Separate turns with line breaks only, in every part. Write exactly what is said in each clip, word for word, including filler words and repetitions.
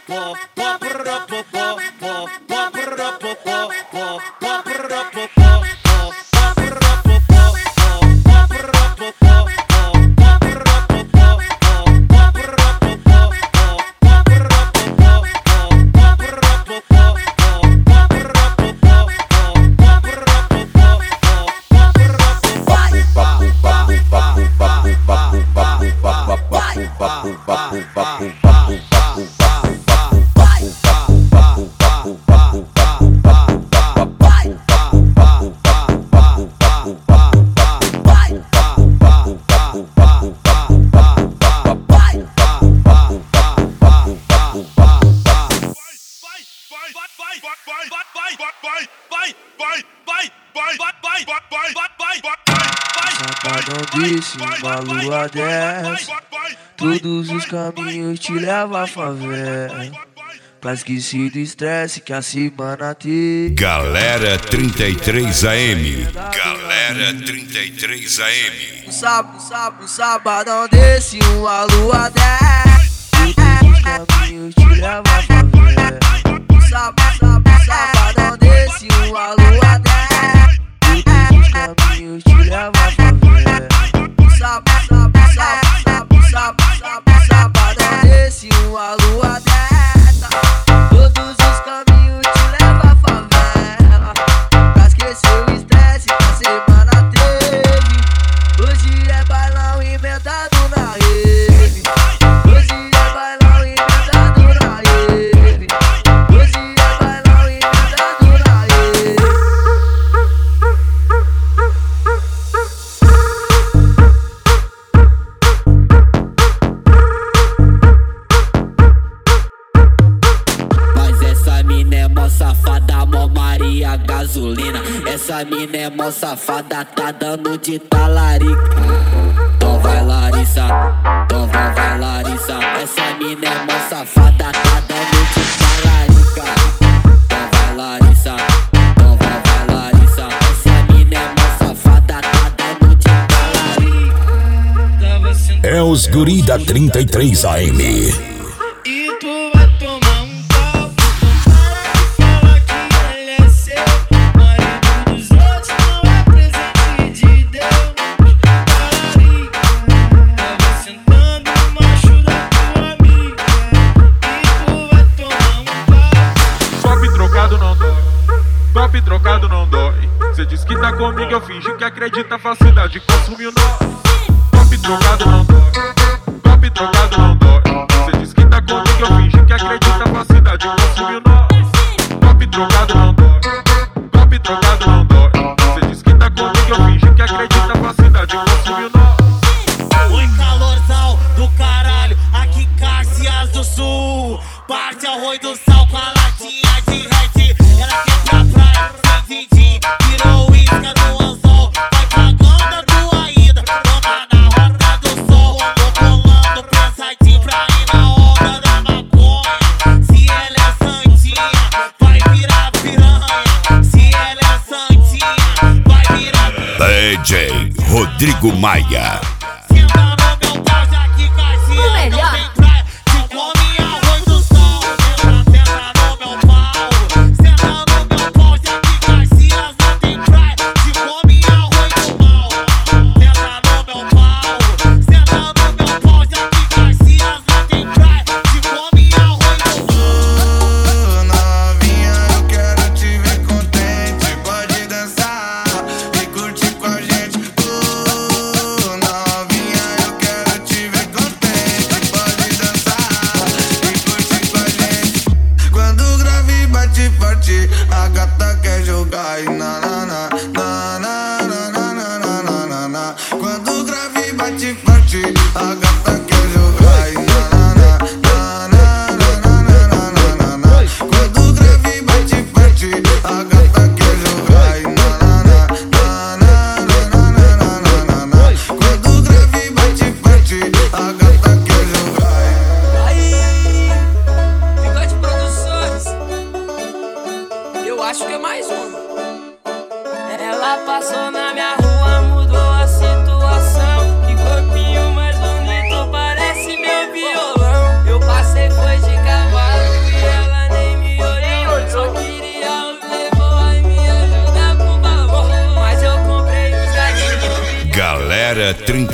Disse uma lua dessa, todos os caminhos te levam à favela. Pra esquecer do estresse que a semana tem.
Galera trinta e três A M. Galera trinta e três A M.
Um sábado, um sábado, um sabadão desse, uma lua dessa, todos os caminhos te levam à favela. Um sábado, sábado, um sabadão desse, uma lua dessa, todos os caminhos te levam à favela. Sábado, sábado, sábado, sábado, sábado, sábado, sabadão desse, uma lua dessa, todos os caminhos te levam à favela. Pra esquecer o estresse que a semana teve. Hoje é bailão emendado na rede. Hoje é bailão emendado na rede. Hoje é bailão emendado na rede.
Safada, mó Maria gasolina. Essa mina é mó safada, tá dando de talarica. Então vai Larissa, então vai, vai Larissa. Essa mina é mó safada, tá dando de talarica. Então vai Larissa, então vai, vai Larissa. Essa mina é mó safada, tá dando de talarica.
É os guri da trinta e três A M.
E tu vai tomar um
Top trocado não dói. Cê diz que tá comigo, eu fingi que acredita. Falsidade consumiu nós. Top trocado não dói. Top trocado não dói. Cê diz que tá comigo, eu fingi que acredita. Falsidade consumiu nós. Top trocado não dói. Top trocado não dói. Cê diz que tá comigo, eu fingi que acredita. Falsidade consumiu nós.
Oi, calorzão do caralho, aqui em Caxias do Sul. Parte arroz do sal com a latinha de Red. Ela quer pra praia, sem din-din, virou isca no anzol. Vai cagando a tua ida, toda na roda do sol. Tô colando pensadinho pra ir na onda da maconha. Se ela é santinha, vai virar piranha. Se ela é santinha, vai virar piranha.
D J Rodrigo Maia.
Senta no meu pau, já que Caxias não tem praia. Te come arroz do sol. Senta no meu pau. Senta no meu pau, já que Caxias não tem praia. Te come arroz do mal. Senta no meu pau. Senta no meu pau, já que Caxias não tem praia. Te come arroz do mal.
Novinha, eu quero te ver contente. Pode dançar e curtir com a gente. Oh, novinha.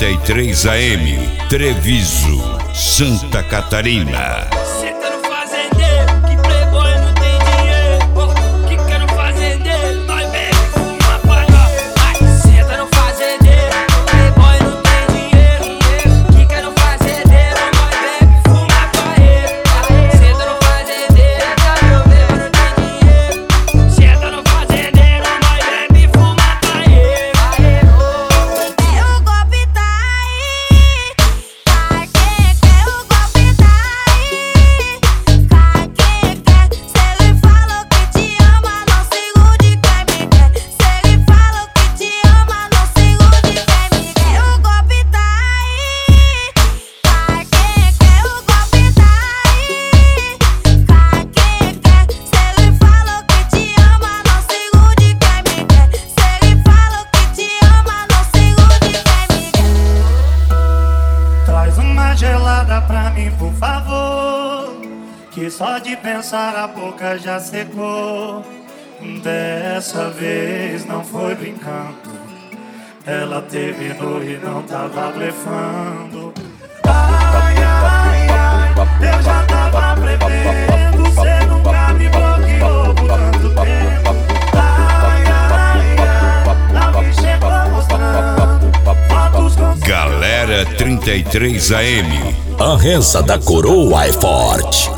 trinta e três A M, Treviso, Santa Catarina.
Senta no fazendeiro, que playboy não tem dinheiro. Oh, que quer no fazendeiro, nós bebe, fuma, paga. Senta no fazendeiro, playboy não tem dinheiro. Que quer no fazendeiro, nós bebe, fuma, paga. Senta no fazendeiro, meu bebo não tem dinheiro. Senta no fazendeiro, nós bebe, fuma, paga.
É o golpe tá aí, pra quem quer o golpe tá aí, pra quem quer. Se ele falou que te ama, não sigo de quem me quer. Se ele falou que te ama, não sigo de quem me quer. O golpe tá aí, pra quem quer. O golpe tá aí, pra quem quer. Se ele falou que te ama, não sigo de quem me quer. Se ele falou que te ama, não sigo de quem me quer.
Traz uma gelada pra mim, por favor, que só de pensar a boca já secou. Dessa vez não foi brincando, ela terminou e não tava blefando. Ai, ai, ai, eu já tava prevendo, cê nunca me bloqueou por tanto tempo. Ai, ai, ai, a bicha chegou mostrando fotos com
Galera trinta e três A M.
A reza da coroa é forte.